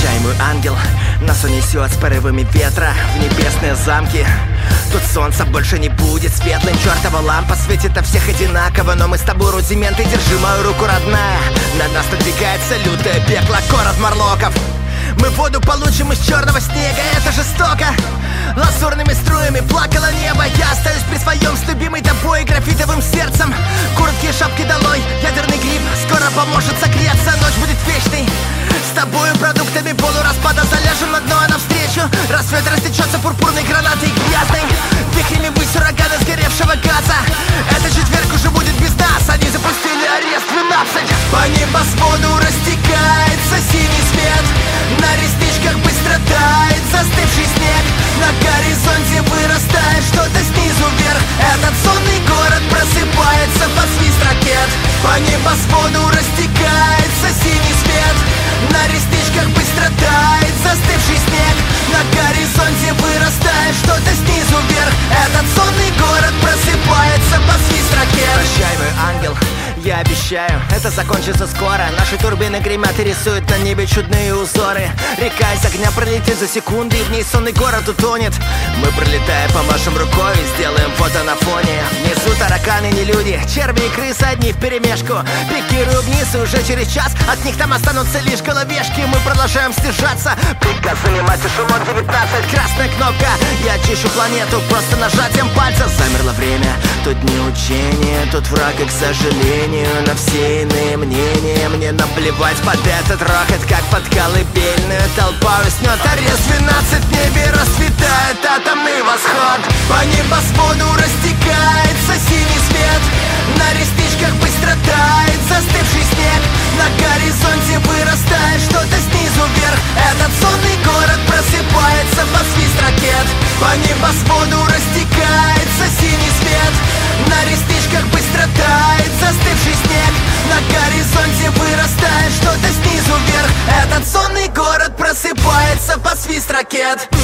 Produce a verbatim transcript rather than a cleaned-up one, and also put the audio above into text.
Прощай, мой ангел, нас унесет с порывами ветра в небесные замки. Тут солнца больше не будет светлым, чертова лампа светит на всех одинаково. Но мы с тобой рудименты, держи мою руку, родная. Над нас надвигается лютое пекло, город морлоков. Мы воду получим из черного снега, это жестоко. Лазурными струями плакало небо. Я остаюсь при своем с любимой тобой графитовым сердцем. Куртки и шапки долой, ядерный гриб скоро поможет согреться. Ночь будет вечной, с тобою продуктами полураспада заляжем на дно, а навстречу рассвет растечется пурпурной гранатой грязной. Вихрями высь урагана сгоревшего газа. Это четверг уже будет без нас, они запустили арест двенадцать. По небосводу растекается синий свет, на ресничках быстро тает застывший снег. На горизонте вырастает что-то снизу вверх. Этот сонный город просыпается под свист ракет. По небосводу растекается синий свет, на ресничках быстро тает застывший снег. На горизонте вырастает что-то снизу вверх. Этот сонный город просыпается под свист ракет. Прощай, мой ангел, я обещаю, это закончится скоро. Наши турбины гремят и рисуют на небе чудные узоры. Река из огня пролетит за секунды, и в ней сонный город утонет. Мы, пролетая, помашем рукой и сделаем фото на фоне. Внизу тараканы не люди, черви и крысы одни вперемешку. Пикирую вниз, и уже через час от них там останутся лишь головешки. Мы продолжаем снижаться, приказ занимать эшелон девятнадцать. Красная кнопка, я очищу планету просто нажатием пальца. Замерло время, тут не учение, тут враг, и, к сожалению, на все иные мнения. Мне наплевать под этот рокот, как под колыбельную. Толпа уснет, арест двенадцать, в небе расцветает атомный восход. По небосводу растекается синий свет, на ресничках быстро тает застывший снег. На горизонте вырастает что-то снизу вверх. Этот сонный город просыпается под свист ракет. По небосводу растекается синий свет, на ресничках быстро тает застывший снег. На горизонте вырастает что-то снизу вверх. Этот сонный город просыпается под свист ракет.